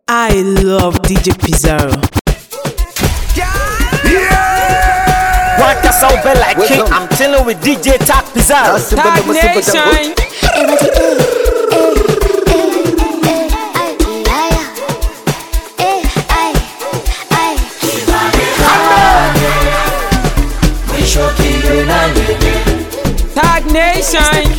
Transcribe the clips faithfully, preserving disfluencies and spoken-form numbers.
I love D J Pizarro. Yeah! Want a sound bell like king? I'm chilling with D J Tag Pizarro. Tag Nation. Tag Nation.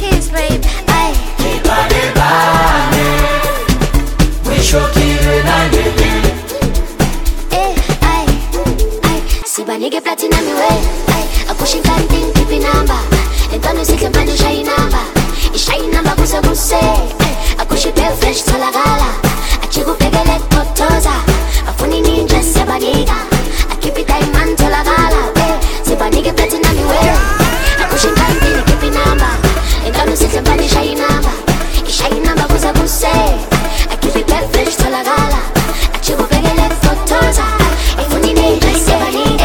Nigga platinum me way, I push in can't think keep in number. And don't see can find shine number. It's shine number kusa kuse. I push it bare fresh to la gala. I chigu pegele totoza. I funny ninja seba nigga. I keep it diamond to la gala. Seba nigga platinum me way. I push in can't think keep in number. And don't see can find shine number. It's shine number kusa kuse. I keep it bare fresh to la gala. I chigu pegele totoza. I funny ninja seba nigga.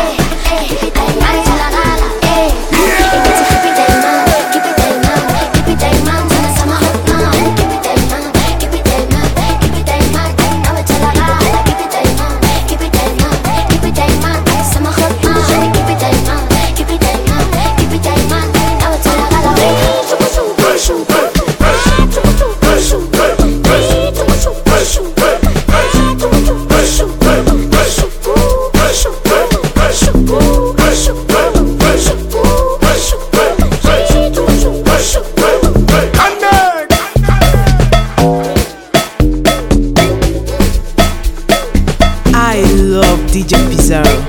D J Pizarro.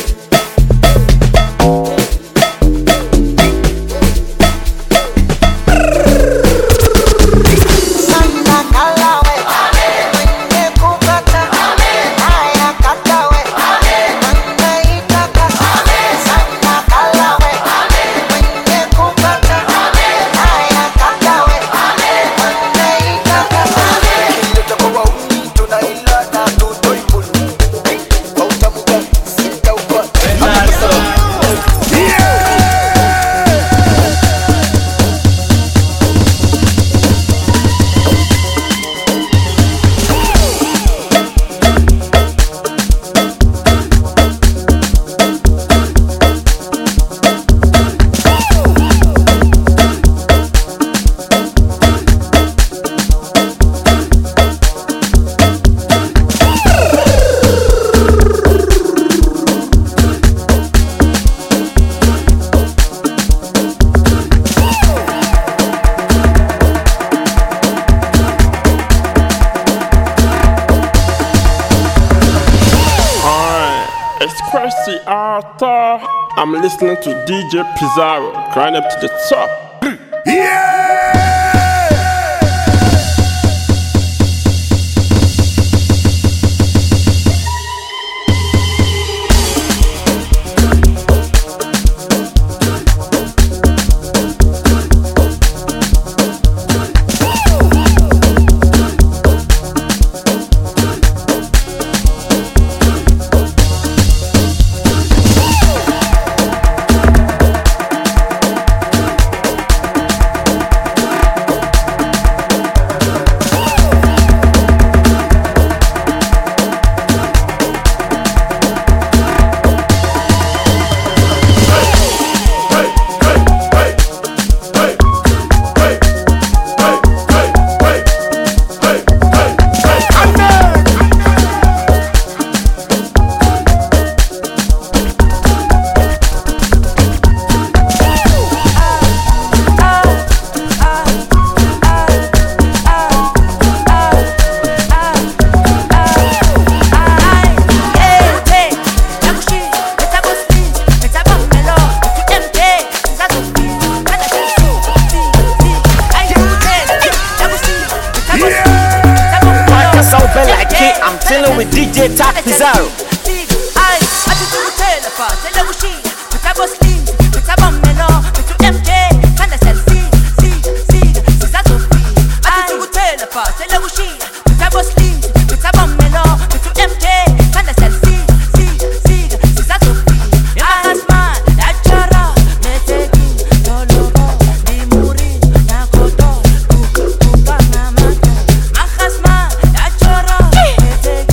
Arthur. I'm listening to D J Pizarro, grind up to the top. Yeah! I'm chilling with D J Tag Pizarro. Take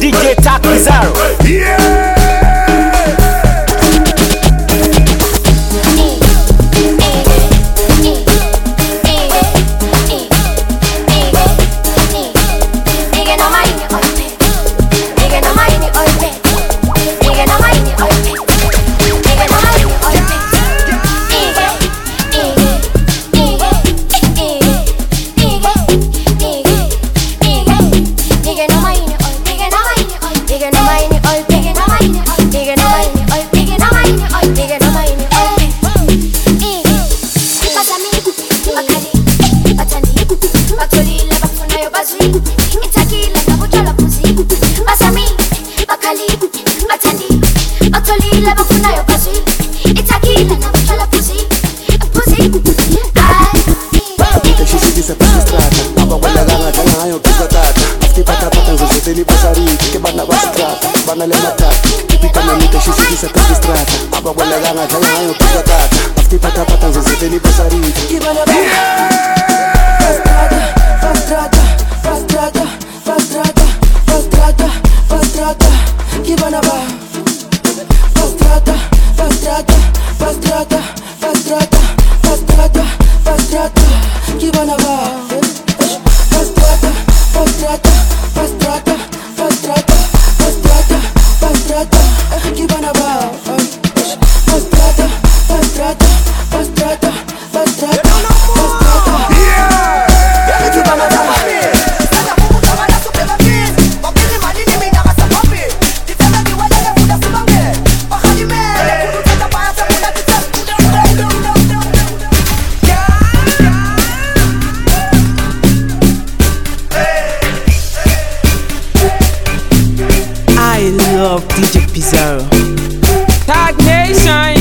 D J Tag Pizarro. Yeah. D J Pizarro. Tag Nation.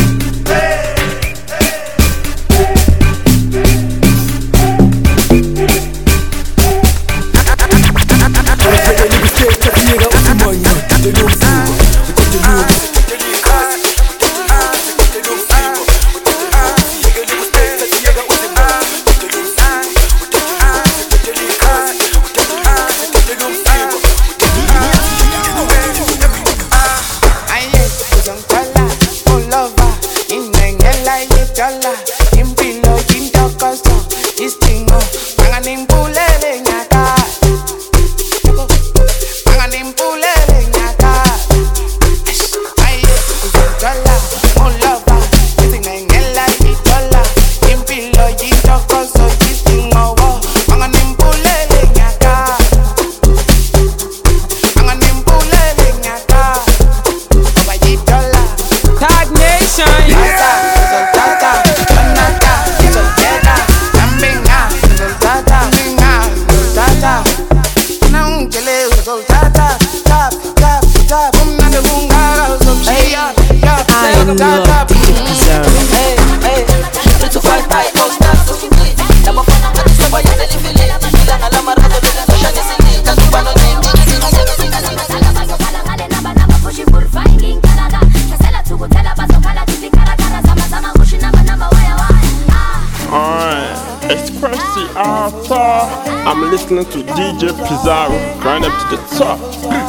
I'm listening to D J Pizarro, grind up to the top.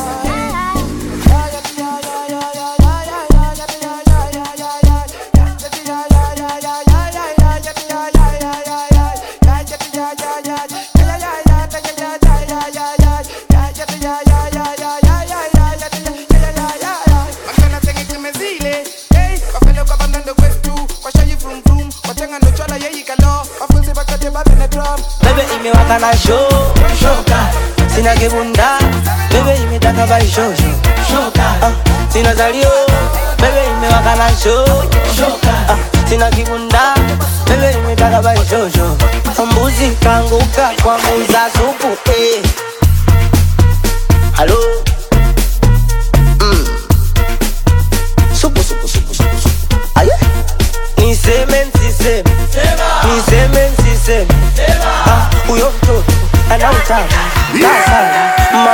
Wakana show, shoka, sina kibunda, bebe imetaka bai show, shoka, uh, sina zalio, bebe ime wakana show, shoka, uh, sina kibunda, bebe imetaka bai show, show. Mbuzi kanguka kwa muza supu, eh. Hello, mm. Supu, supu, supu, supu, supu. Aye, ni semen, si semen, ni semen, si semen. Ah, uyo mtoto anautaka sasa ma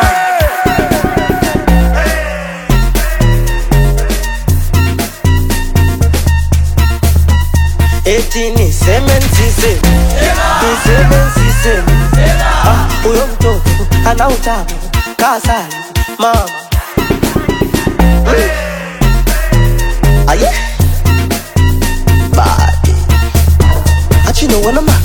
eti ni semen si semen, ni semen si semen. Ah, uyo mtoto anautaka sasa mama. know when I'm at.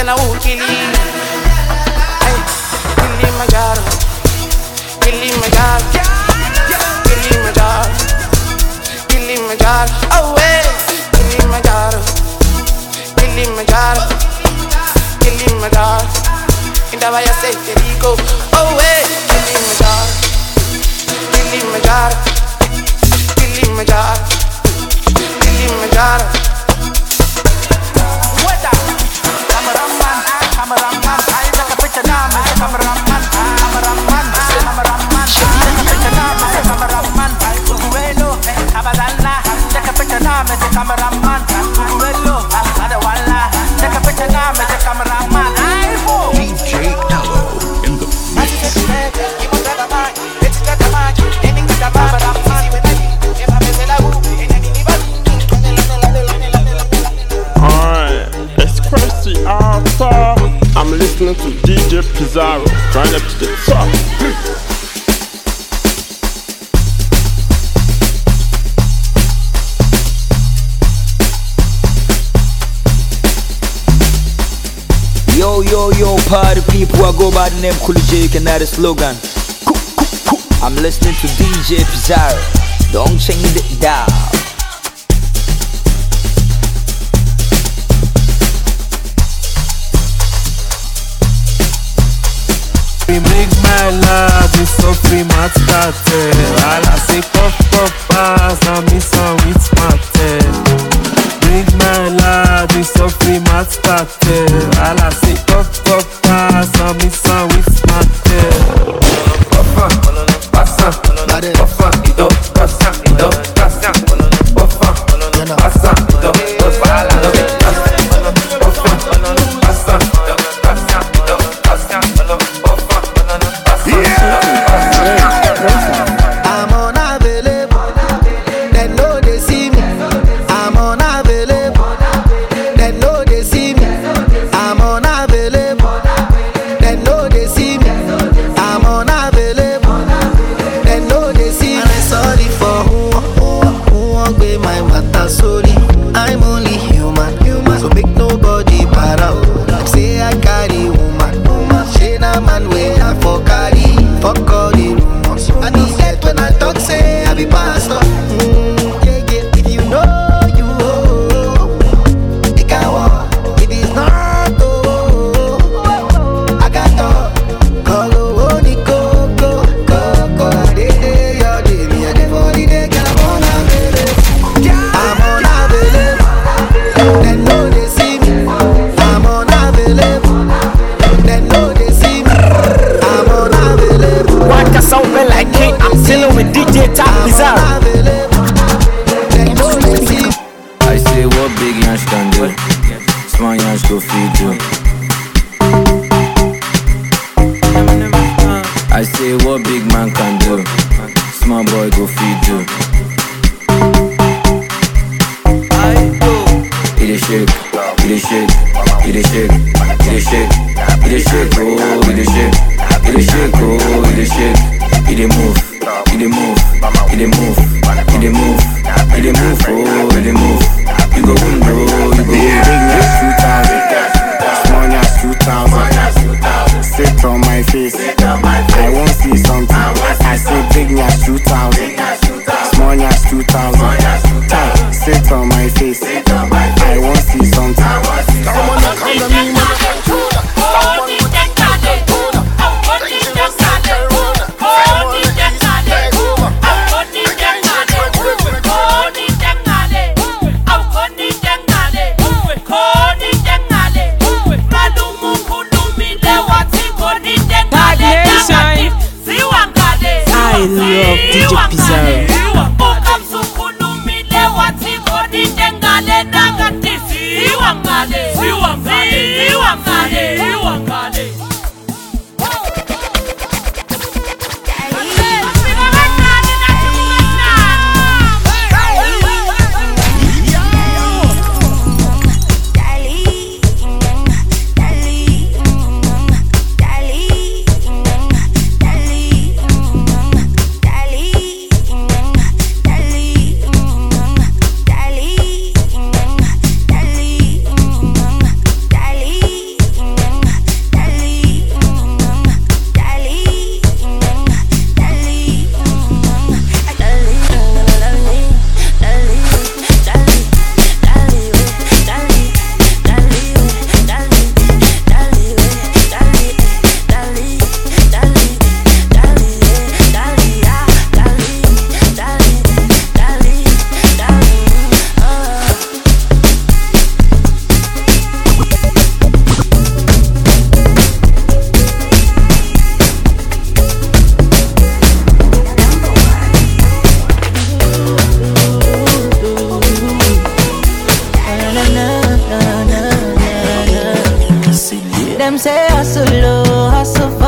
na ukili. Kilimanjaro, Kilimanjaro, Kilimanjaro, Kilimanjaro, oh hey, Kilimanjaro, Kilimanjaro, Kilimanjaro, indawo yaseTeriko, oh hey, Kilimanjaro, Kilimanjaro, Kilimanjaro, Kilimanjaro. What up? Cameraman, cameraman, I take a picture now, cameraman, cameraman, cameraman, take a picture now, cameraman, Guguelo, Abadalla, take a picture now, cameraman, Guguelo, Adawalla, take a picture now, cameraman, D J Allo in the mix. Alright, it's Chrissy Arthur. I'm listening to D J Pizarro, grind up to the top. Yo, yo, yo, party people, I go by the name Cool J, you can add a slogan. Cool, cool, cool. I'm listening to D J Pizarro, don't change it down. Big my love, we so free mat started. All I say puff puff pass, now me some with smarted. Big my love, we so free mat started. All I say puff puff pass, now me some with smarted. Puffa, passa, puffa, ido, passa, ido, passa, puffa, passa, ido, passa.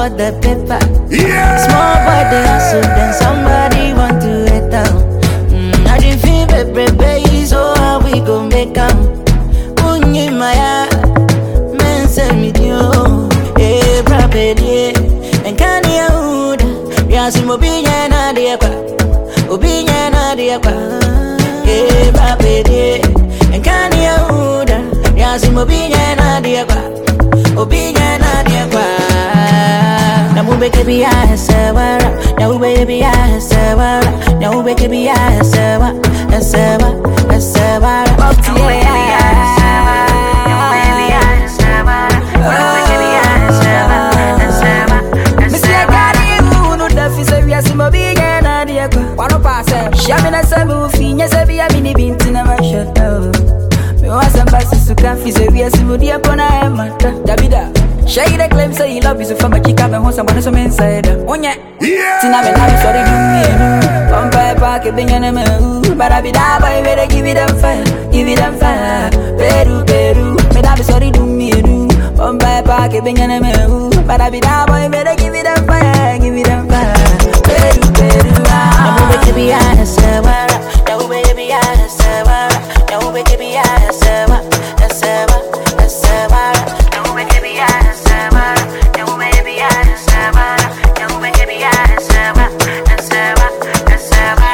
for the paper. Yeah. Small boy they hustle, then somebody want to hit down. Mm, I didn't feel baby, baby, so how we gon' make 'em? Unyi maya, men say me dio, eh, brabedi, and kani ya uda, yasi mobinya na diakwa, obinya na diakwa, eh, brabedi, and kani ya uda, yasi mobinya na diakwa, obinya na diakwa. Now we make it be a sewara, now we make it be a sewara, now we make it be a sewa, a sewa, a sewara. Shamina sabu finya sabi ya mini binti na mashata. Me wasa basi suka fi sabi ya simudi ya kona ya mata. Davida, Shayda claim say he love you so far but chika me hon someone so me inside. Onye, tina me na me sorry do me do. On pay park e binya na me u. But I be da boy better give it them fire, give it them fire. Peru Peru, me da me sorry do me do. On pay park e binya na me u. But I be da boy better give it them fire, give it them fire. Peru Peru. Now we make be a sewa, now we make be a sewa, now we make be a sewa, a sewa, a sewa. Now we make be a sewa, now we make be a sewa, now we make be a sewa, a sewa, a sewa.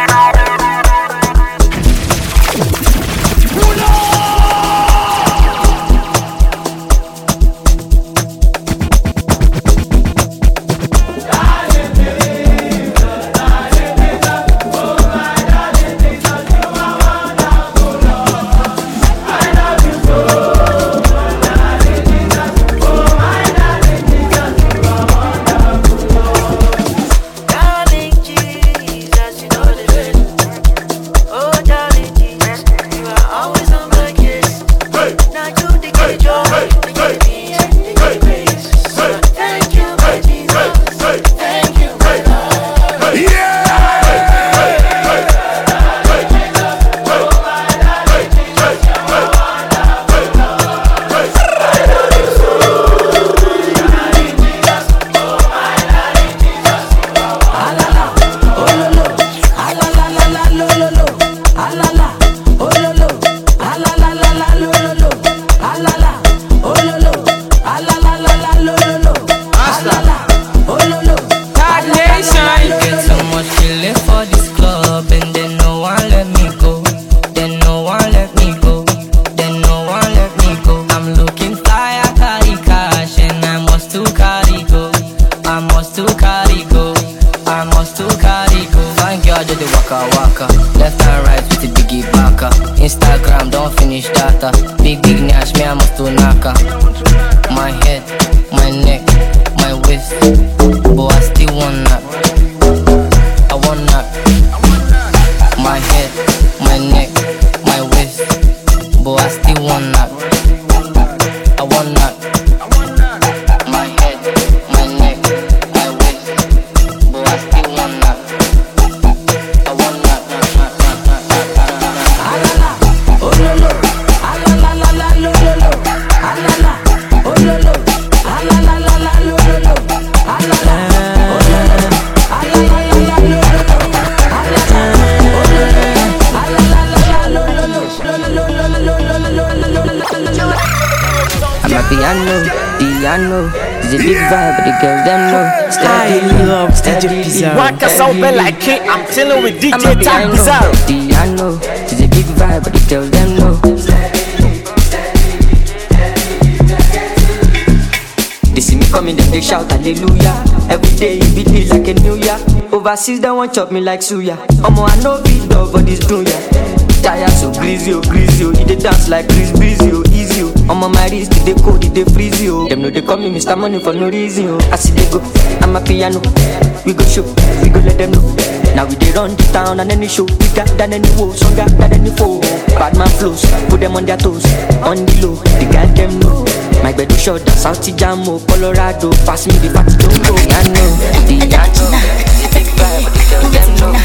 Like it, I'm chilling with D J Tag Bizarro. Diano, it's a big vibe, but they tell them no. They see me coming, then they shout hallelujah. Every day it be like a new year. Overseas they want chop me like suya. Omo I know beat dog, but this do ya. Tire so greasy, oh greasy, oh. They dance like Chris Breezy, oh easy, oh. Omo my wrist, they cold, they freeze, oh. Them know they call me Mister Money for no reason, oh. I see they go, I'm a piano. We go show, we go let them know. Now we they run the town and any show. We got than any woe, stronger than any foe. Bad man flows, put them on their toes. On the low, they got them know. My bed is short, South Jamo, Colorado. Pass me the party, don't go. I know, the I know. The big vibe, but they tell them no.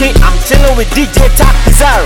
king, I'm chilling with D J Top Pizarro.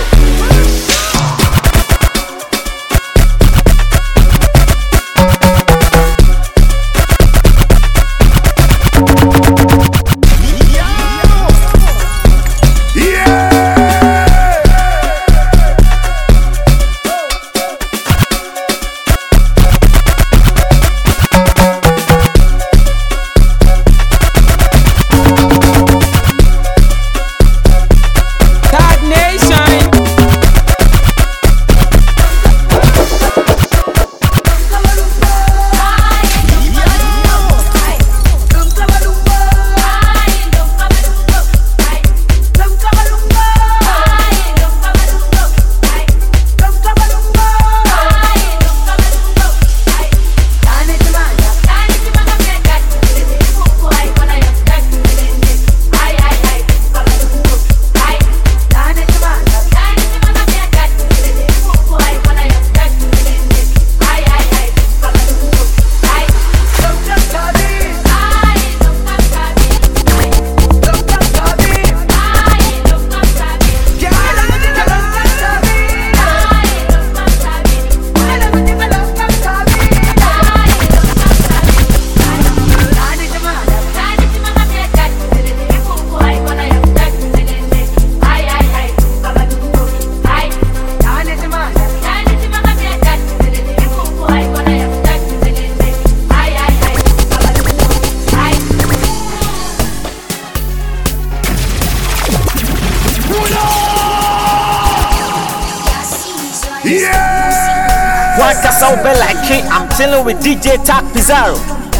Waka sound bell like king, I'm chilling with D J Top Pizarro.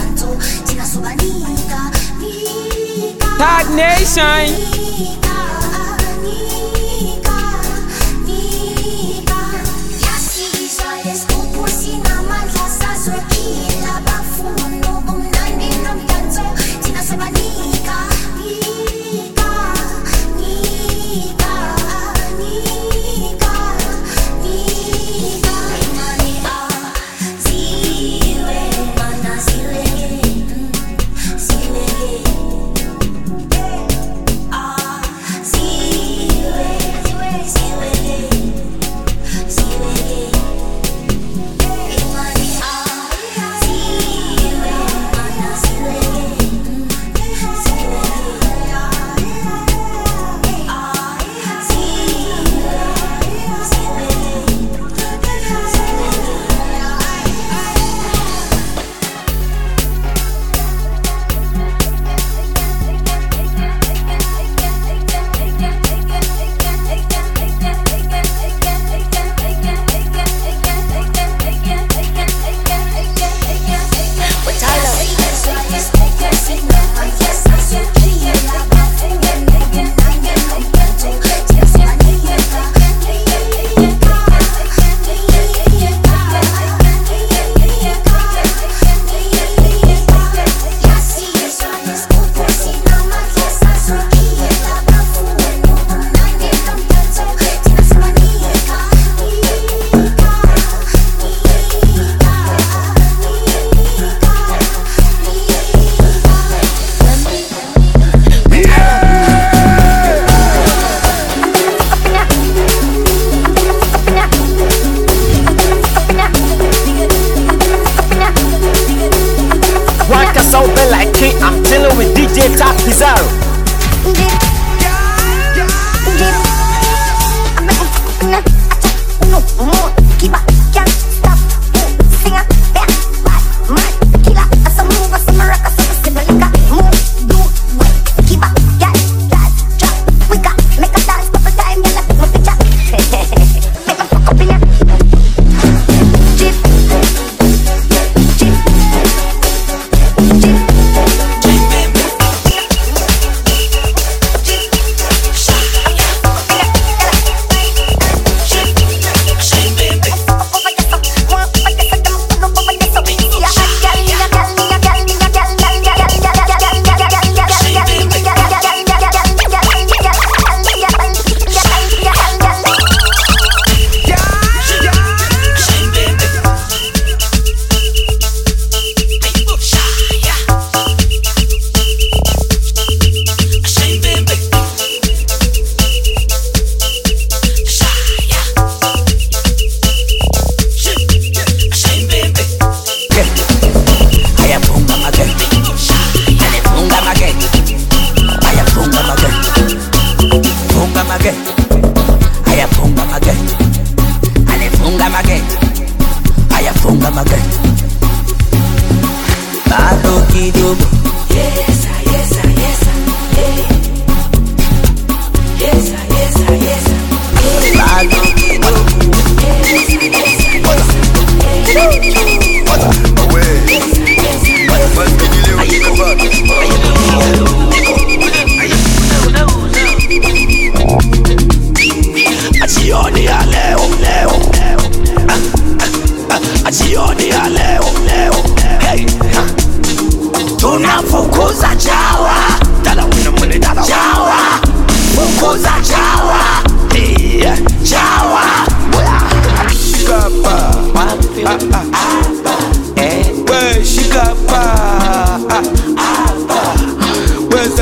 Tag Nation.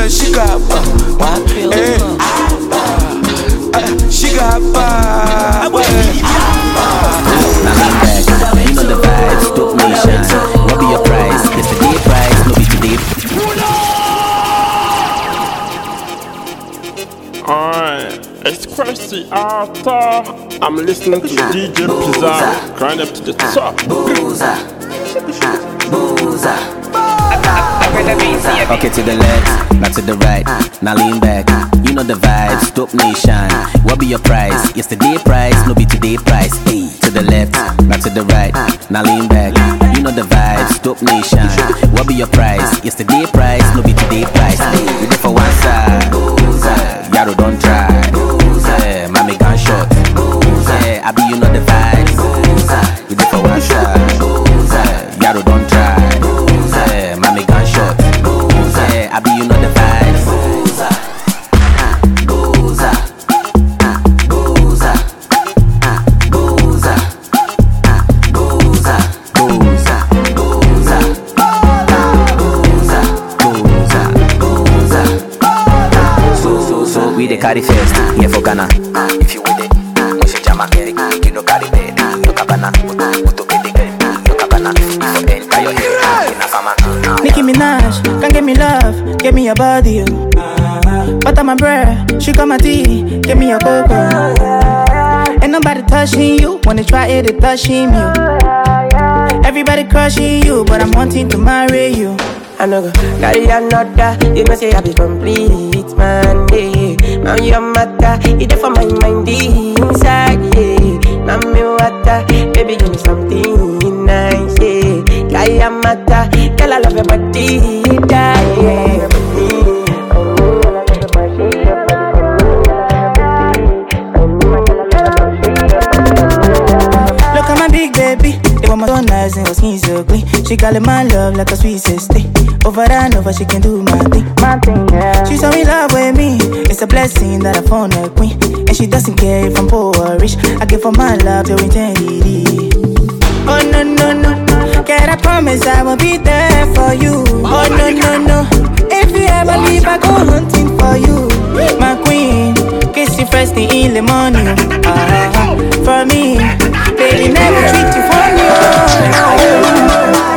uh, she got power. Hey, uh, she got power. You know the vibes, dope nation. What be your price? It's the day price, no be today. Alright, it's Christy Arthur. I'm listening to D J Pizarro. Grind up to the top. Booza, booza. Okay, to the left, not to the right. Now lean back. You know the vibes, dope nation. What be your price? Yesterday price, no be today price. Hey, to the left, not to the right. Now lean back. You know the vibes, dope nation. What be your price? Yesterday price, no be today price. Hey, we go for one side. Yaro don't try. Yeah, mommy gunshot. Yeah, I be you know the vibes. We go for one side. Yaro don't try. Yeah, mommy gunshot. Yeah, I be you know the vibes. Booza, booza, booza, booza, booza, booza, booza, booza. So, so, so, we the carry first, here for Ghana. If you with it, we should jam a Mary. You know carry bed, you cabana, uto kidi, you cabana. If you enter your hair, in a fama. Nicki Minaj, can't get me love, give me your body, you. Butter my bread, sugar my tea, give me your cocoa. Ain't nobody touching you, wanna try it, they touching you. Everybody crushing you, but I'm wanting to marry you. I know go carry another, you know say I be complete, man, yeah. Man, you don't matter, you there for my mind, inside, yeah. Man, me water, baby, give me something nice, yeah. Kaya mata, girl, I love your body, yeah. Look at my big baby, they want my so nice and her skin so clean. She call it my love like a sweet sister. Over and over, she can do my thing, my thing, yeah. She's so in love with me, it's a blessing that I found a queen. And she doesn't care if I'm poor or rich, I give her my love to eternity. Oh no, no, no, can I promise I will be there for you. Oh no, no, no, if you ever leave, I go hunting for you. My queen, kiss you first thing in the morning. uh, For me, baby, never treat you funny. oh.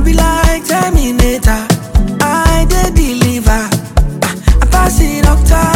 Doctor,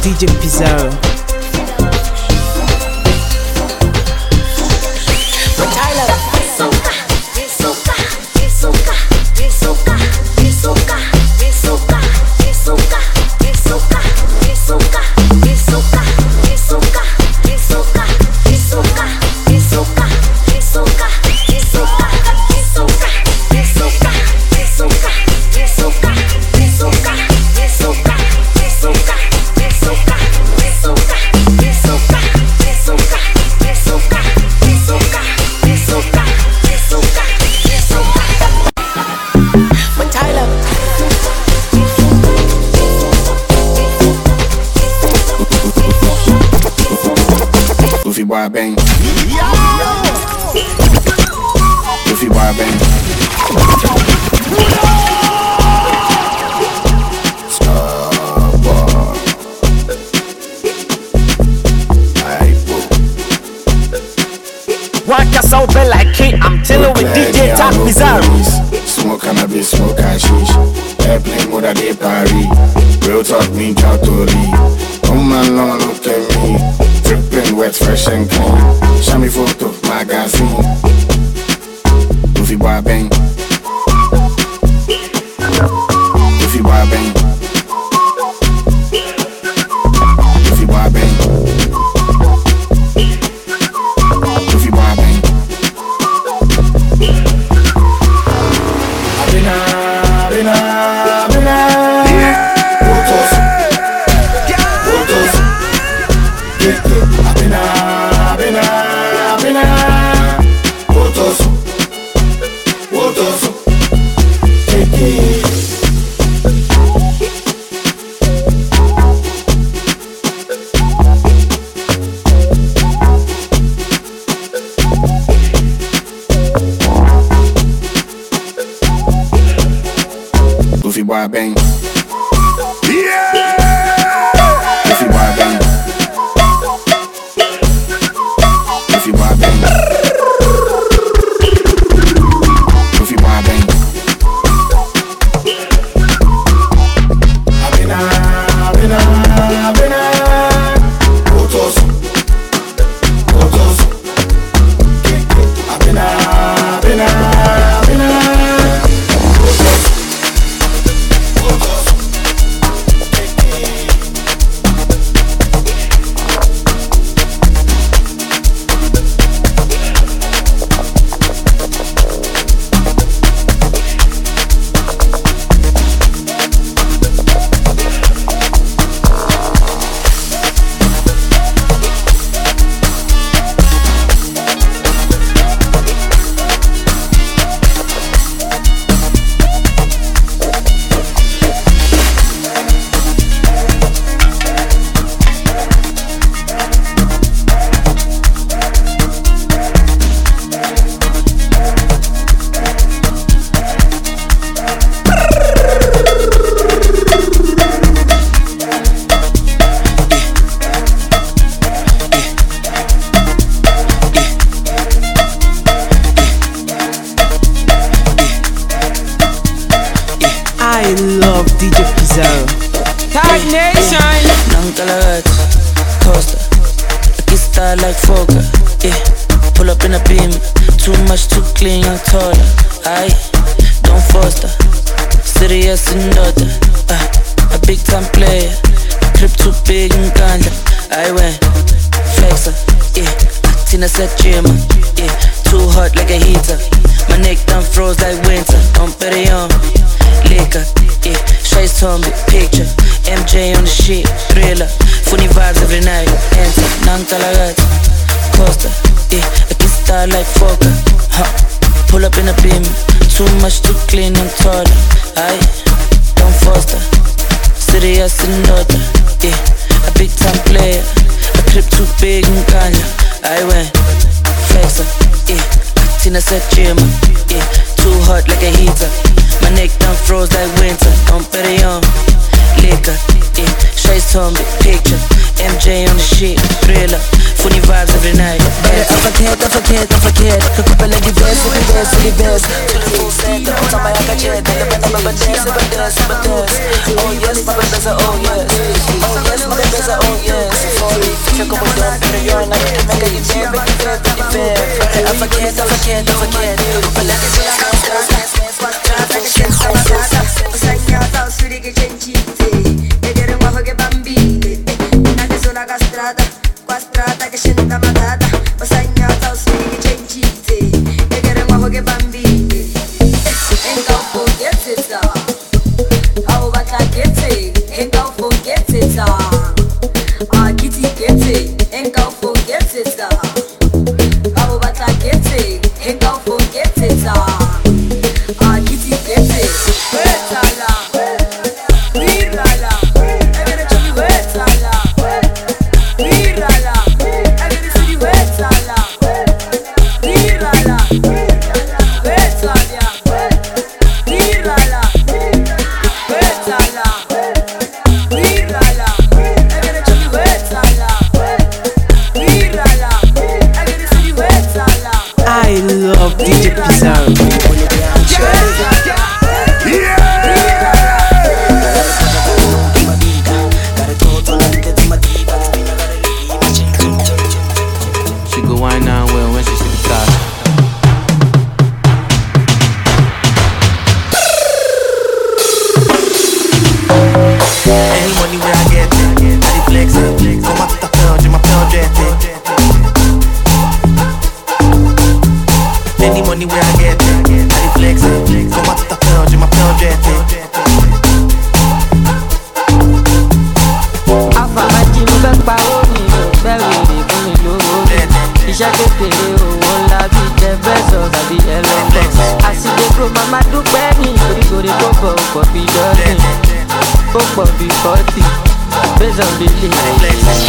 D J Pizarro. Boy bang. Goofy boy bang. Starboy. Rock us out bell like king. I'm chilling with D J Top Pizarro. Smoke cannabis, smoke hashish. Airplane mode at the Paris. Real talk me Kautori. Come on, long look at me. Dripping wet, fresh and clean. Show me photo, magazine. Goofy boy bang. Goofy boy bang. Goofy boy bang. Goofy boy bang. Abina, abina, abina. Photos, photos. Abina, abina, abina. Photos, photos. Goofy boy bang. Yeah. Goofy boy bang. Goofy boy bang. Goofy boy bang. Abina, abina, abina. Photos, photos. Abina, abina, abina. Photos, photos. I love D J Pizarro. Tag Nation. Nankalat, Costa, I style like Foka. Yeah, pull up in a beam, too much, too clean, young taller. I don't foster, serious and daughter. Uh, a big time player, crib too big and ganja. I went flexer, yeah. Tina said Jim, yeah. Too hot like a heater. My neck done froze like winter. Don't bet it on liquor, yeah. Shades on me, picture. M J on the shit, thriller. Funny vibes every night. Enter, Nankalat, Costa, yeah. I can style like Foka. Huh. Pull up in a beam, too much, too clean and taller. I don't foster, serious and daughter, yeah. A big time player, a crib too big and ganja. I went flexer, yeah. Tina said Jim, yeah. Too hot like a heater. My neck done froze like winter. Don't bet it on liquor, yeah. Shades on me, picture. M J on the shit, thriller. Funny vibes every night. Bene, afakhet, afakhet, afakhet. Kakupala di verso, di verso, di verso. Tudo full set, puta maiaca my chair, then the band of my dance, my dance, my dance. Oh yes, my brothers are oh yes. Oh yes, my brothers are oh yes. Sorry, check up with them, but you're not gonna make it fair, make it fair, make it fair. I forget, I forget, I forget. But let me see, I Strada che scende da matata, ma segnata o svegli che incite, e che remuovo che bambini, e non forget it all, how about I get it, and don't forget it all, ah kitty get it, and don't forget it all, how about I get it, and don't forget it all, ah kitty get it, wait alla, virala, e viene giù di wait alla. I love D J Pizarro. She go wine now well when she see the car. Any money where I get it, I dey flex it. Come out to the pound, my pound jet it. Any money where I get it, I dey flex it. Come out to the pound, my pound jet it. Àfàmàjì mo fẹ́ pa ó ní ìfẹ́ wèrè fún mi lówó. Iṣẹ́ kékeré owó ńlá bíi jẹ bẹ́sọ̀ tàbí ẹlọ́pọ̀. Àsìkò pro màmá dúpẹ́ ní ìkórìkórè tó bọ̀ ó pọ̀ bí dọ́sìn. Ó pọ̀ bí fọ́tì, bẹ́sọ̀ bí lè.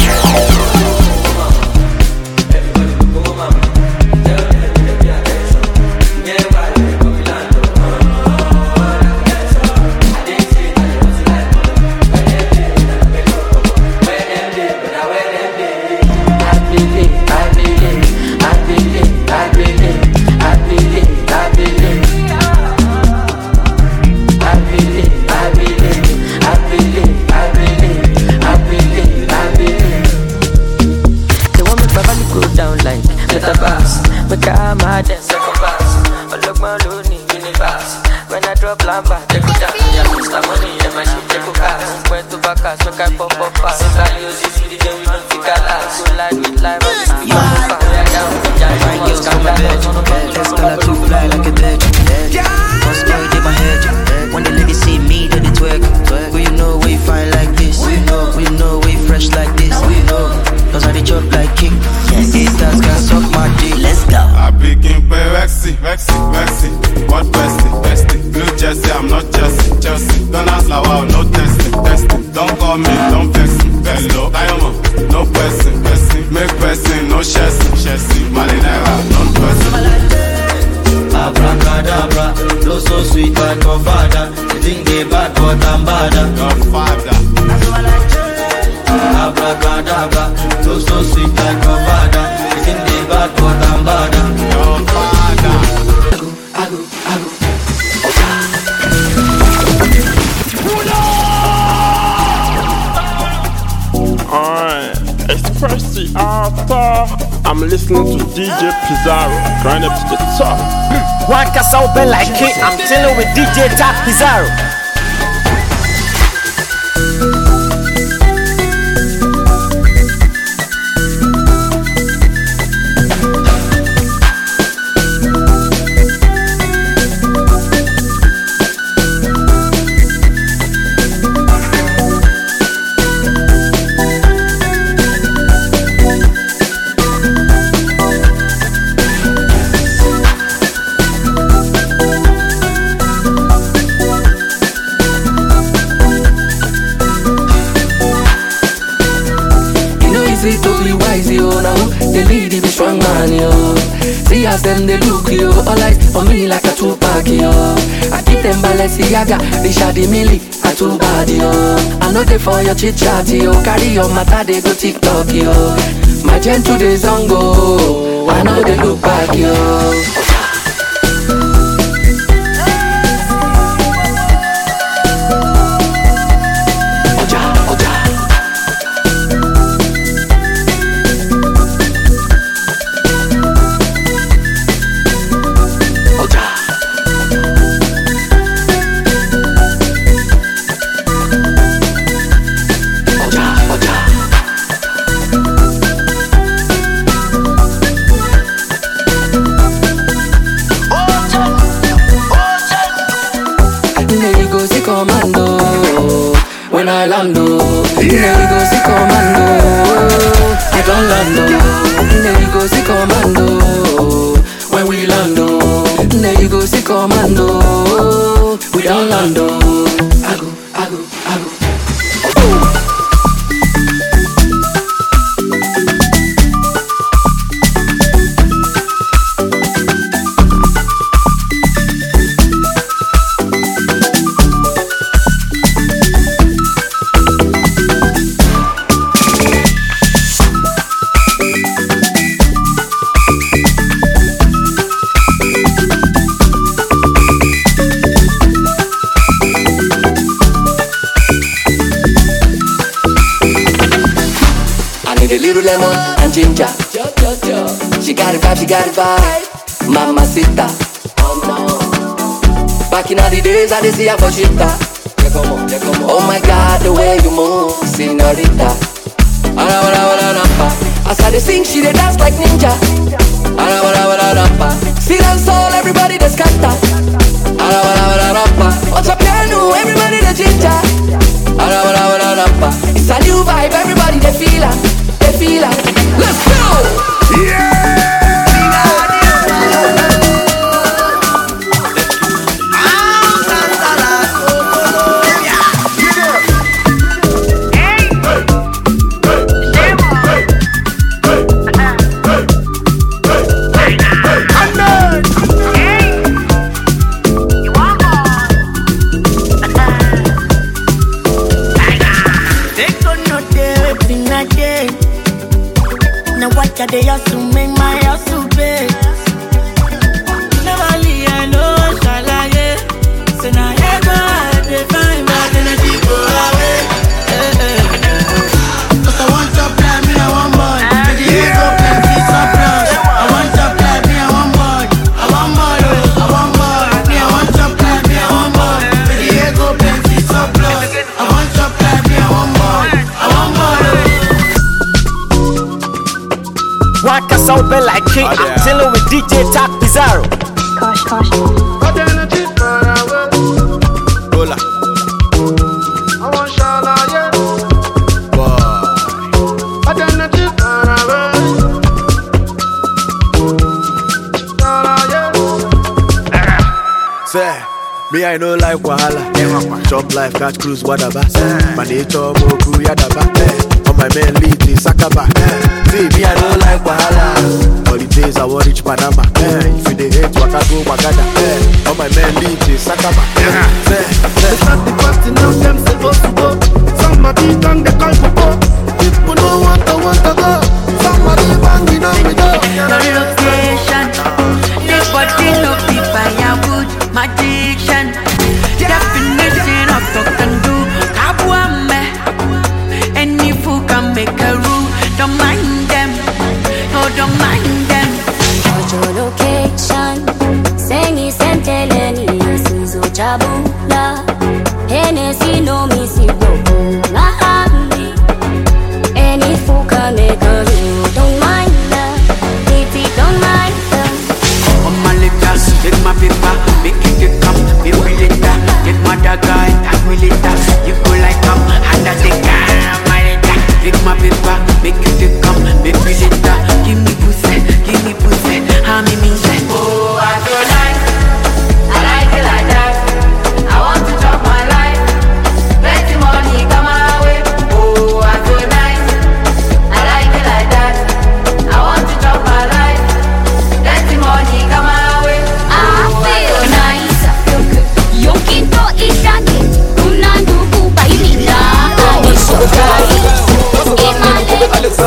I'm listening to D J Pizarro, grind up to the top. One cast open like king, I'm chilling with D J Tap Pizarro. Them they look you all eyes for me like a Tupac yo. I keep them Balenciaga, Richard Mille, a too bad yo. I know they for your chit chat yo. Carry your matter they go TikTok yo. My gen to the zongo, I know they look back yo. commando. When I land, oh, there you go see commando. I don't land, oh, there you go see commando. When we land, oh, there you go see commando. We don't land, oh. I go, I go, I go. Lemon and ginger. She got it vibe, she got it vibe. Mamacita. Back in all the days I did see her for shita. Oh my God, the way you move, señorita. As I dey sing, she dey dance like ninja. See that soul, everybody dey scatter. Watch a piano, everybody dey ginger. It's a new vibe, everybody dey feel it. Feel it. Let's go! Yeah! They used to make my house to pay. Never leave, I know, shall I, yeah. So now I go out, they find my energy go away. Eh, eh, eh. Cause I want to play me, I want boy. Baby, you go play me, some plus. I want to play me, I want boy. I want boy, I want boy. Me, I want to play me, I want boy. Baby, you go play me, some plus. I want to play me, I want boy. I want boy. Walk us out bell like king. I'm chilling with D J Talk Bizarro. Gosh, gosh. But energy far away. Hola. I want shala, yeah. Boy. But energy far away. Shala, yeah. Say, me I know like wahala. Chop life, catch cruise, whatever. My nature, moku, yadaba. On my man lead, the sakaba. See, me I know like wahala. Holidays, I want reach Panama. If you dey hate, waka go, wakada. On my man lead, the sakaba. Say, they start the party, now them say go to go. Somebody done the call for go. People don't want to, want to go. Somebody banging on me door. No location. This body no be firewood. Magician. Definition of talk and do. Kabuame. Any fool can make a rule. Don't mind them. Oh, don't mind them. Your location. Sengi senteleni. Suzo chabula. Hennessy no me si bobo. Mahami. Any fool can make a rule. Don't mind them. Baby, don't mind them. On my letters, take my paper, make it come, be later. Get my dagger, tag me later. You go like come, under the car, my letter. Take my paper, make it come, be later. Give me pussy, give me pussy, how me mean that? Oh, I feel like, I like it like that. I want to chop my life, plenty money come my way. Oh, I feel nice, I like it like that. I want to chop my life, plenty money come my way. I feel nice. Yo quito y shaki. Una ndugu bailita. I so nice. In my lips.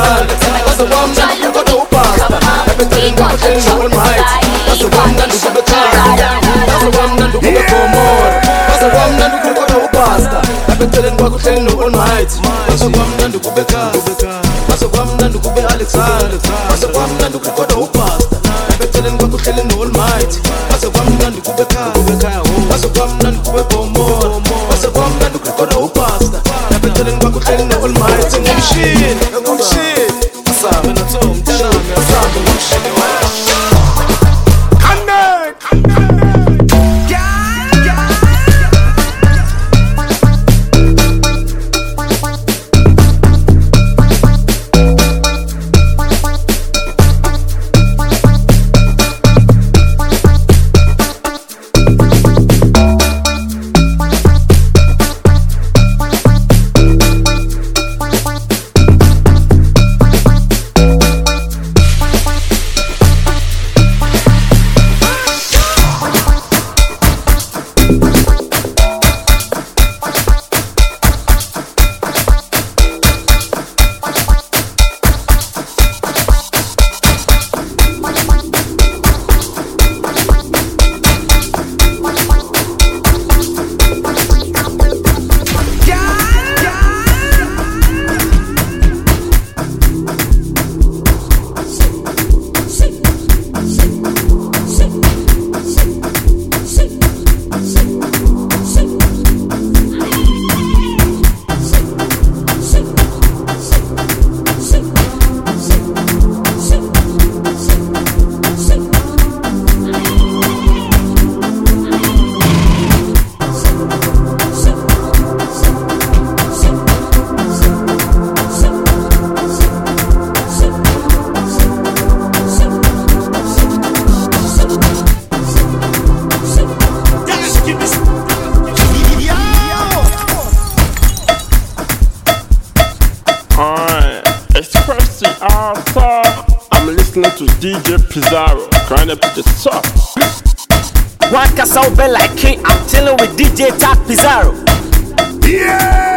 listening to D J Pizarro. Grind up to the top. One castle bell like king. I'm chilling with D J Tack Pizarro. Yeah!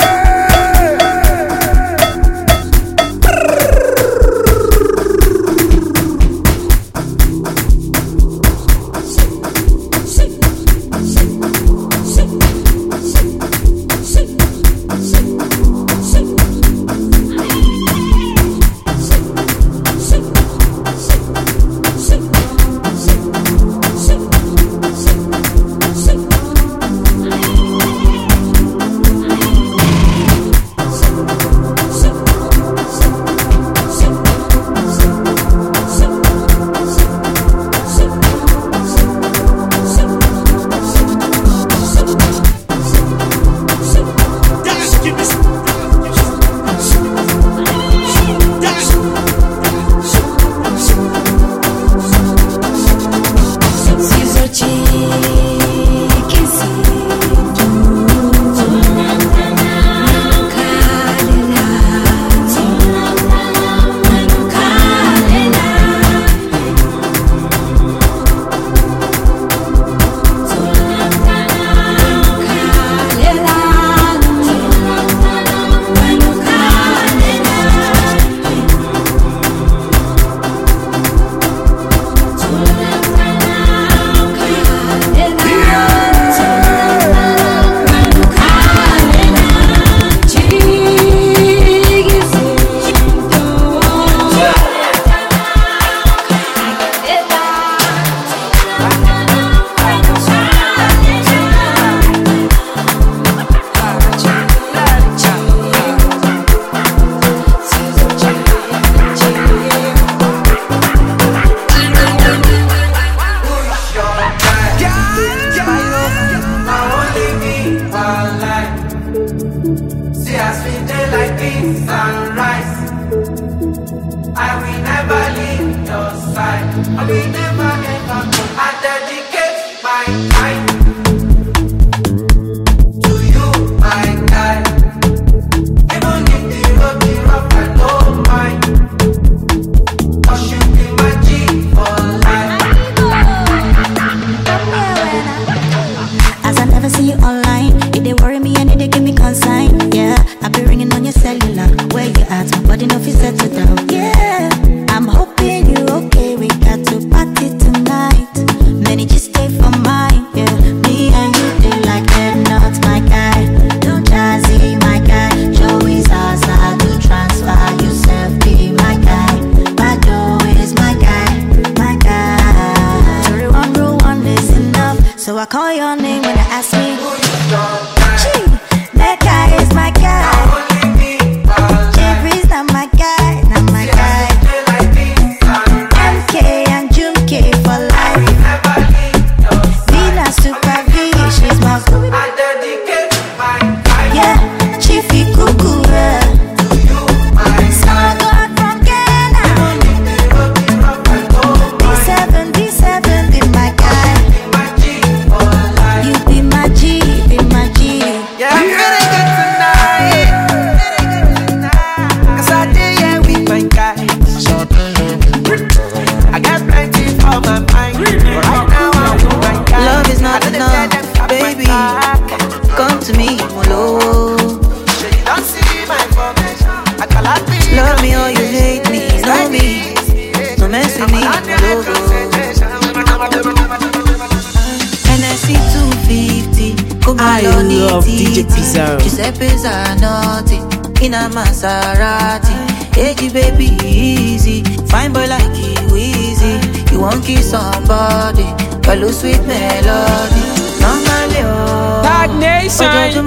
Maserati, hey baby easy, fine boy like you easy. You won't kiss somebody, but lose sweet melody. Normally oh, Tag Nation.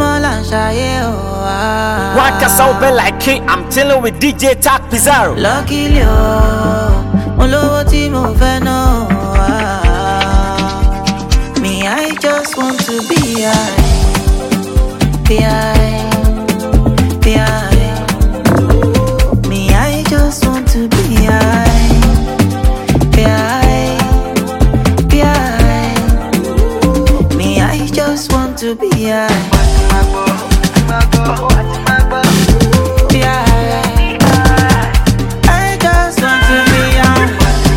One castle bell like king. I'm chilling with D J Tack Pizarro. Lucky oh, all ti mo fẹ́ know. Me, I just want to be high, be high, be high. Just want to be high, be high, be high. Me, I just want to be high, be high. I just want to be high.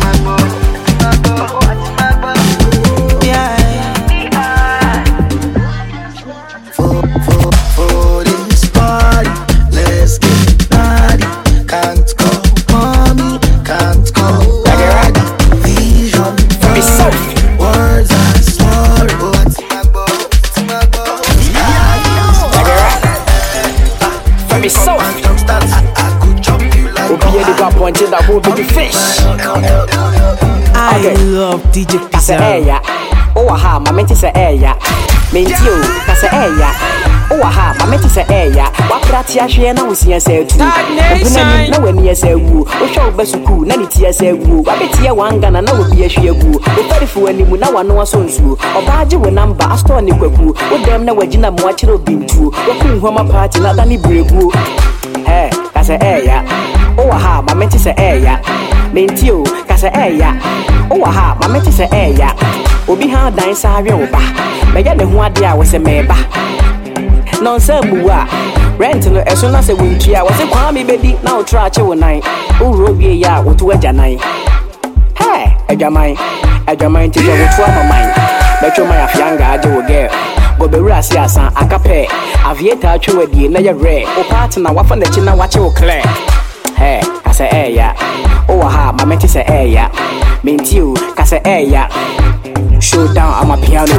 Double baby fish. I love D J Pizarro. Oh aha, my mate say eh ya. Mentio, kase eh ya. Oh aha, my mate say eh ya. Wa prati ahwe na wosia say tu. Obuna na wani say wu. Wo hwe obasuku na ni tie say wu. Wa betie wanga na na wo bi ahwe gu. Wo perifu animu na wano asonsu. Obaaje wo number astore ni kwaku. Wo dem na wagina mo akire obintu. Wo kun homa party na dani bregu. Eh, kase eh ya. Oh aha, my mate say eh ya. Mentio, kase eh ya. Oh aha, my mate say eh ya. Obi ha dan sa awe oba. Me ya ne ho ade a wo se meba. Non se buwa. Rent no eso na se wuntua. Wo se kwa me bedi na o tra che wo nan. Uro bi ya wo to agya nan. Hey, agyaman. Agyaman ti je wo to amaman. Betwo my afianga ade wo girl. Go be ru ase asan akape. Aviator atwe wadie na ye rare. O partner wafa na chi na wache wo clear. Hey, I say eh ya. Oh aha, my mate say eh ya. Mentio, I say eh ya. Showdown on my piano.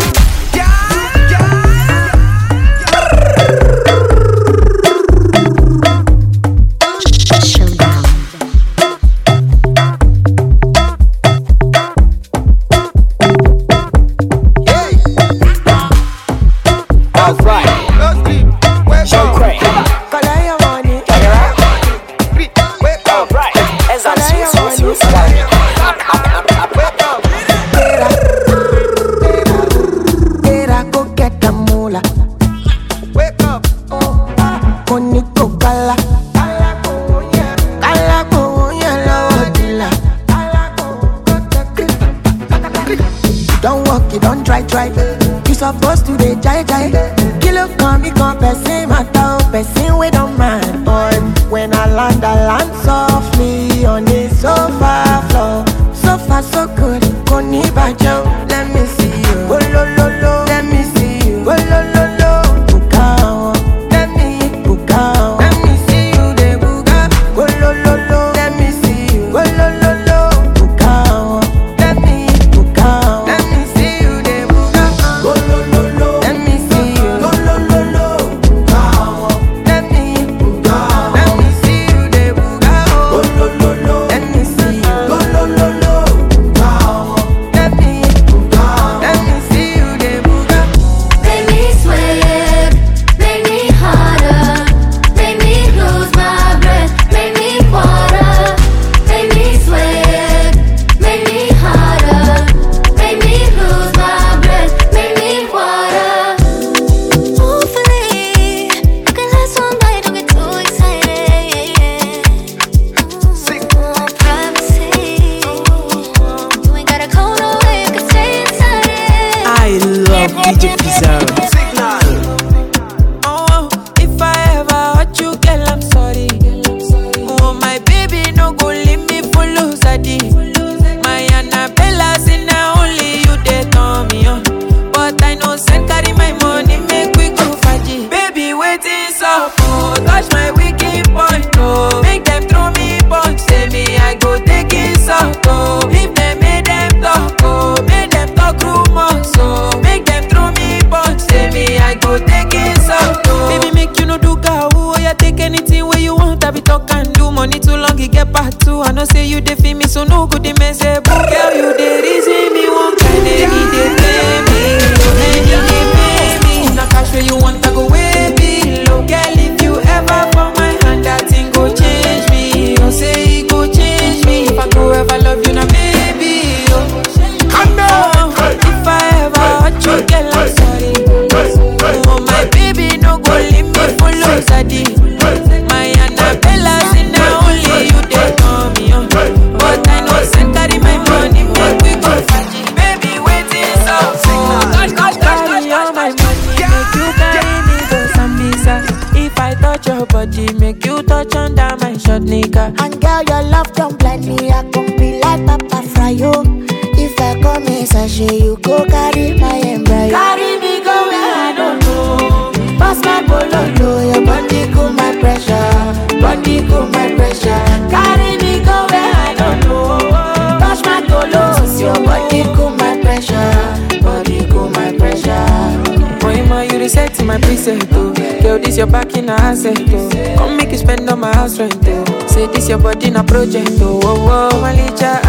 my preset, oh. Girl, this your back in a asset, oh. Come make you spend on my house rent, oh. Say this your body na project, oh. Oh, oh, Malicha,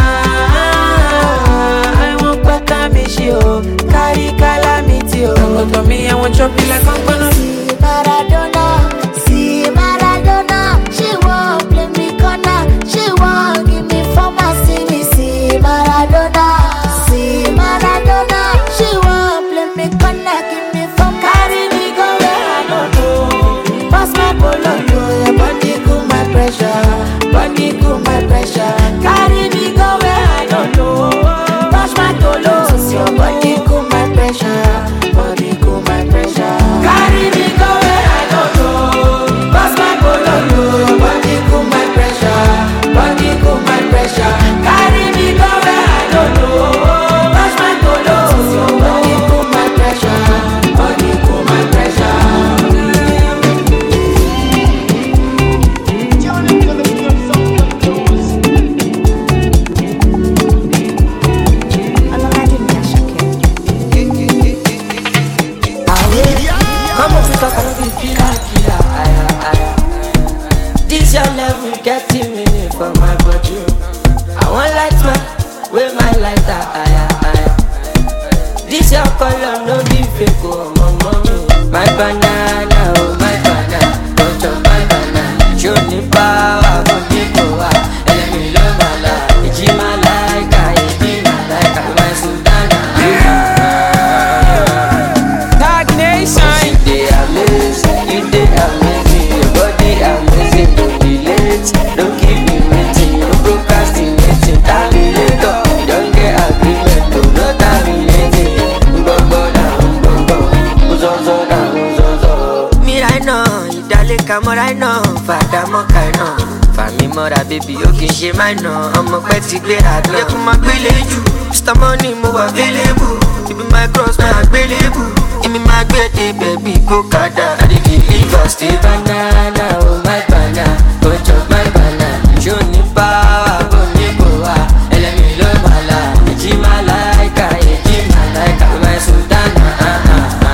ah, I want pata me she, oh. Carry calamity, oh. Come to me, I want chop you like I'm gonna See Maradona, see Maradona. She won't play me corner, she won't give me former. See me, see Maradona, see Maradona. She won't play me corner, give me former. Carry me go where I don't know. Pass my polo, your body cool my pressure, body cool my pressure. Carry me go where I don't know. Touch my tolos, your body cool my pressure, body cool my pressure. Carry me go where I don't know. Pass my polo, your body cool my pressure, body cool my pressure. Carry me go where I don't know. Touch my tolos, your body cool my pressure, body cool my pressure. Come on, talk about the killer, killer, aya, aya. This your level getting me for my body. I want light man, with my lighter, aya, aya. This your color, no be fake, oh, my mommy. My banana, oh, my banana, don't chop my banana. Show me power, go deep, oh, ah. Let me love my life. It's my like, it's my like, my Sudana. Tag Nation. They amazing, you they amazing, your body amazing. Don't be late, don't keep me waiting, no procrastinating. Terminator, you don't get agreement, do not terminating. Gbogbo down, gbogbo, uzozo down, uzozo. Me right now, idale kamo right now, fada mo kai now. Fami mora baby, o kin ṣe my now. Ọmọ pẹ́ ti gbéra gan. Yẹ kó máa gbélé jù, Mister Money mo wà available. Ibi my cross my available. Give me my baby, baby, go kada. I dey deliver, stay banana, oh my banana, go chop my banana. Show me power, go me power. Let me love my life. It's my like, it's my like, my Sudana. Ah ah ah,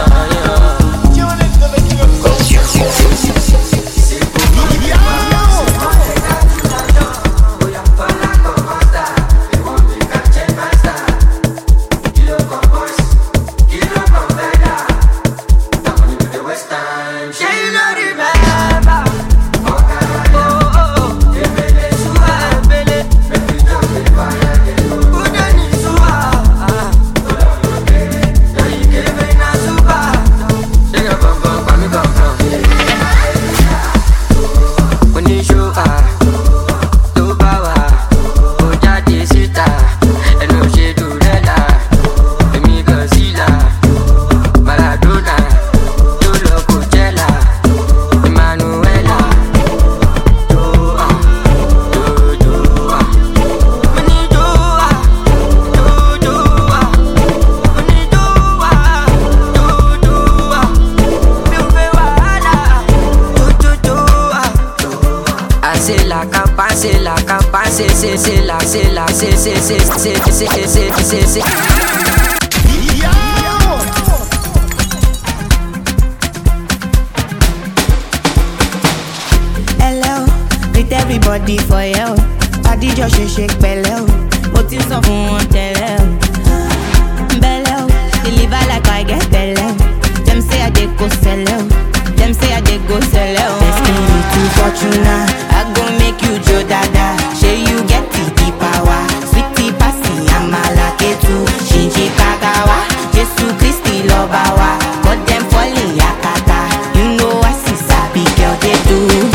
Hello, with everybody for you. Adijọ́ ṣe ṣe pẹ̀lẹ́ o, mo ti sọ fún wọn tẹ́lẹ̀ o. Bẹ́lẹ̀ o, deliver like I get bẹ́lẹ̀ o. Dem say I dey go sẹ́lẹ̀ o, dem say I dey go sẹ́lẹ̀ o. Destiny to Fortuna, I go make you jo dada. Shey you get the the power, sweetie pasi amala ketu, shinji kagawa, Jesu Christi lọba wa, got dem falling yakata. You know I see sabi girl dey do.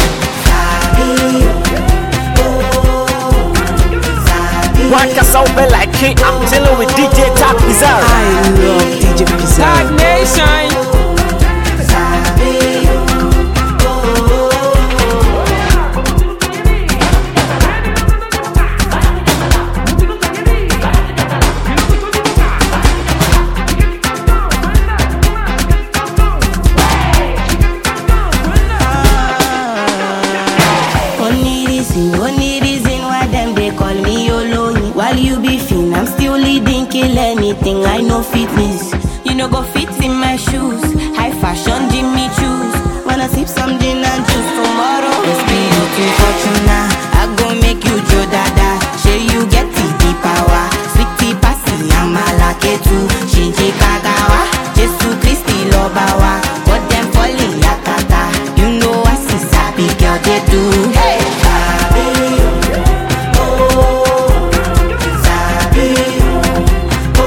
Waka Sauber like king, I'm dealing with D J Tag Pizarro. I love D J Pizarro. Tag Nation. Only reason, only reason why them they call me Yolo. While you be fin, I'm still leading, kill anything. I know fitness, you know go fit in my shoes. High fashion, Jimmy sip some gin and juice tomorrow. It's me looking fortuna. I go make you Joe Dada. Say you get the deep power. Sweetie passy, I'm a lucky too. Shinji Kagawa, Jesu Christi Lobawa. What them falling yakata. You know I see sappy girl they do. Hey, Sabi, oh, Sabi, oh,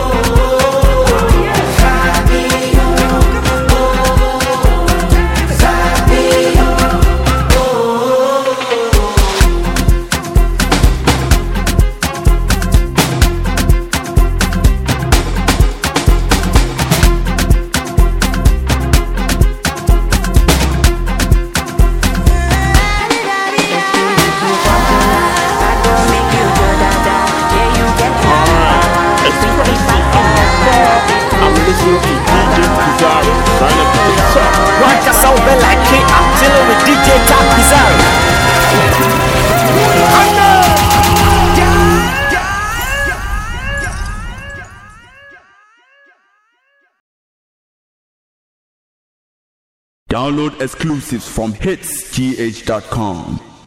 Sabi, oh, Sabi, I'm listening to D J Pizarro. Trying to put the top. Watch us out there like King. I'm dealing with D J Top Pizarro. Download exclusives from hits g h dot com.